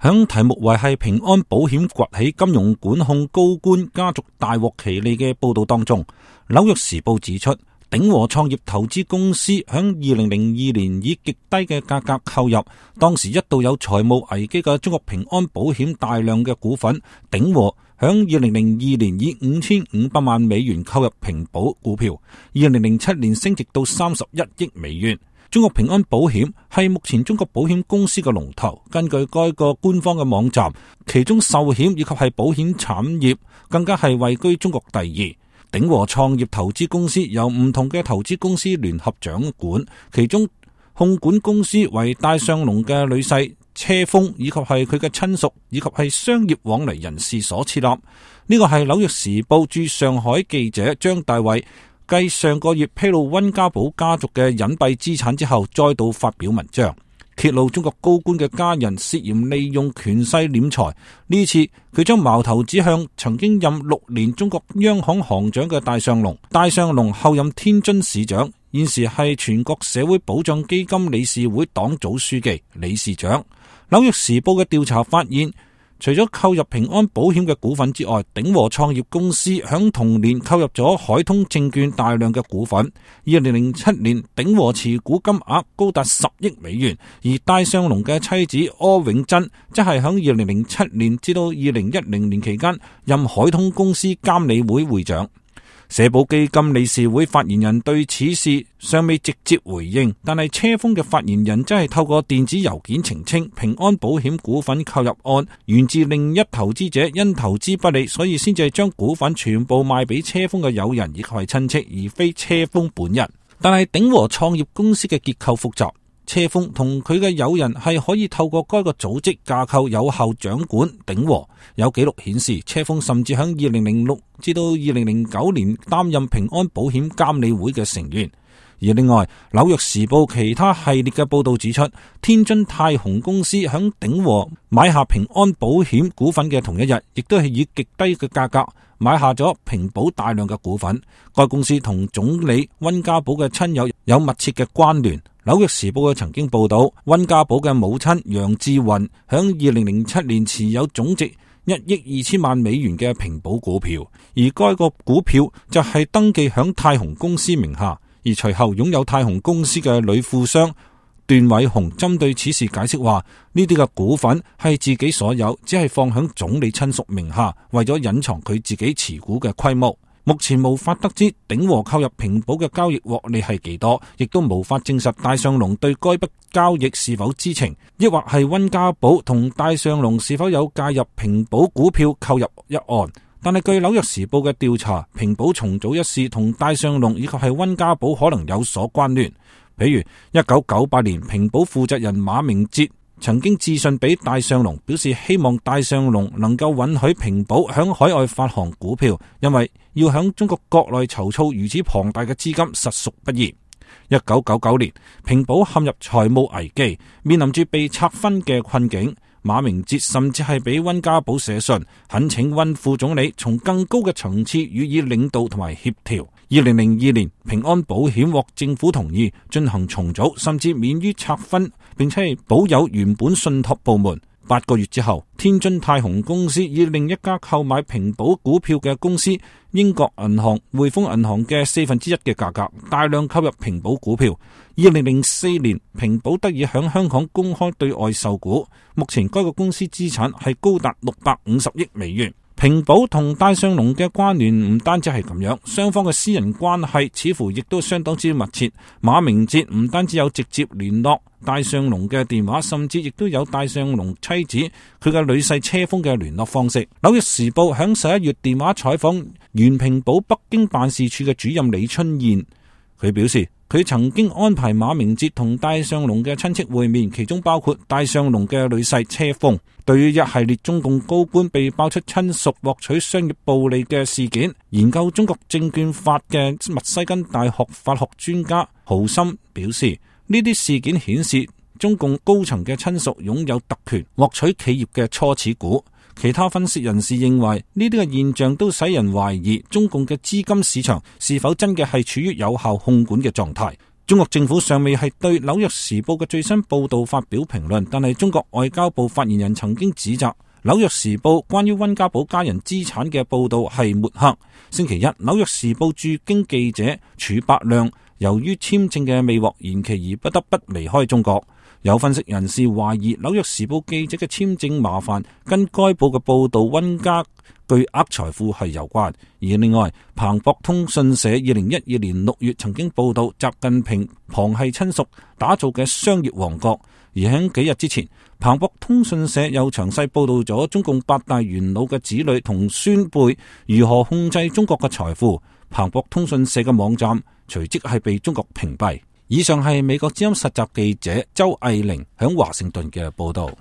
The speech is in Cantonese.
響題目為係平安保險崛起金融管控高官家族大獲其利嘅報道當中，紐約時報指出，鼎和創業投資公司響2002年以極低嘅價格購入當時一度有財務危機嘅中國平安保險大量嘅股份。鼎和響2002年以5500萬美元購入平保股票，2007年升值到31億美元。中國平安保險係目前中國保險公司嘅龍頭，根據該個官方嘅網站，其中壽險以及係保險產業更加係位居中國第二。鼎和創業投資公司由唔同嘅投資公司聯合掌管，其中控管公司為戴相龍嘅女婿車豐，以及係佢嘅親屬以及係商業往來人士所設立。呢個係紐約時報駐上海記者張大衛繼上個月披露溫家寶家族嘅隱蔽資產之後，再度發表文章，揭露中國高官嘅家人涉嫌利用權勢斂財。呢次佢將矛頭指向曾經任6年中國央行行長嘅戴相龍。戴相龍後任天津市長，現時係全國社會保障基金理事會黨組書記、理事長。紐約時報嘅調查發現，除咗購入平安保險嘅股份之外，鼎和創業公司響同年購入咗海通證券大量嘅股份。2007年，鼎和持股金額高達10億美元，而戴相龍嘅妻子柯永珍即係響2007年至到2010年期間任海通公司監理會會長。社保基金理事會發言人對此事尚未直接回應，但係車豐嘅發言人真係透過電子郵件澄清，平安保險股份購入案源自另一投資者因投資不利，所以先至係將股份全部賣俾車豐嘅友人以及係親戚，而非車豐本人。但係鼎和創業公司嘅結構複雜，車豐同佢嘅友人係可以透過該個組織架構有效掌管鼎和。有記錄顯示，車豐甚至響2006至到2009年擔任平安保險監理會嘅成員。而另外，紐約時報其他系列嘅報道指出，天津泰宏公司響鼎和買下平安保險股份嘅同一日，亦都係以極低嘅價格買下咗平保大量嘅股份。該公司同總理溫家寶嘅親友有密切嘅關聯。紐約時報嘅曾經報道，溫家寶嘅母親楊志雲響2007年持有總值1億2千萬美元嘅平保股票，而該個股票就係登記響泰宏公司名下。而隨後擁有泰宏公司嘅女富商段偉雄針對此事解釋話，呢啲嘅股份係自己所有，只係放響總理親屬名下，為咗隱藏佢自己持股嘅規模。目前無法得知鼎和購入平保嘅交易獲利係幾多，亦都無法證實戴相龍對該筆交易是否知情，抑或係溫家寶同戴相龍是否有介入平保股票購入一案。但係據紐約時報嘅調查，平保重組一事同戴相龍以及係溫家寶可能有所關聯。比如1998年，平保負責人馬明哲曾經致信俾戴相龍，表示希望戴相龍能夠允許平保響海外發行股票，因為要響中國國內籌措如此龐大嘅資金實屬不易。1999年，平保陷入財務危機，面臨住被拆分嘅困境。馬明哲甚至係俾溫家寶寫信，懇請溫副總理從更高嘅層次予以領導同埋協調。2002年，平安保險獲政府同意進行重組，甚至免於拆分，並且係保有原本信託部門。8個月之後，天津泰宏公司以另一家購買平保股票嘅公司英國銀行匯豐銀行嘅1/4嘅價格大量購入平保股票。2004年，平保得以響香港公開對外售股，目前該個公司資產係高達650億美元。平保同戴相龍嘅關聯唔單止係咁樣，雙方嘅私人關係似乎亦都相當之密切。馬明哲唔單止有直接聯絡戴相龍嘅電話，甚至亦都有戴相龍妻子佢嘅女婿車豐嘅聯絡方式。紐約時報響11月電話採訪原平保北京辦事處嘅主任李春燕，佢表示佢曾經安排馬明哲同戴相龍嘅親戚會面，其中包括戴相龍嘅女婿車豐。對於一系列中共高官被爆出親屬獲取商業暴利嘅事件，研究中國證券法嘅密西根大學法學專家豪森表示，呢啲事件顯示中共高層嘅親屬擁有特權獲取企業嘅初始股。其他分析人士認為，呢啲嘅現象都使人懷疑中共嘅資金市場是否真嘅係處於有效控管嘅狀態。 中國政府尚未係對《紐約時報》嘅最新報道發表評論，但係中國外交部發言人曾經指責《紐約時報》關於溫家寶家人資產嘅報道係抹黑。星期一，《紐約時報》駐京記者褚伯亮由於簽證嘅未獲延期而不得不離開中國。有分析人士懷疑《紐約時報》記者嘅簽證麻煩跟該報嘅報道溫家巨額財富係有關。而另外，彭博通訊社2012年6月曾經報道習近平旁系親屬打造嘅商業王國。而喺幾日之前，彭博通訊社又詳細報道咗中共8大元老嘅子女同孫輩如何控制中國嘅財富。彭博通訊社嘅網站隨即係被中國屏蔽。以上係美國之音實習記者周藝玲響華盛頓嘅報道。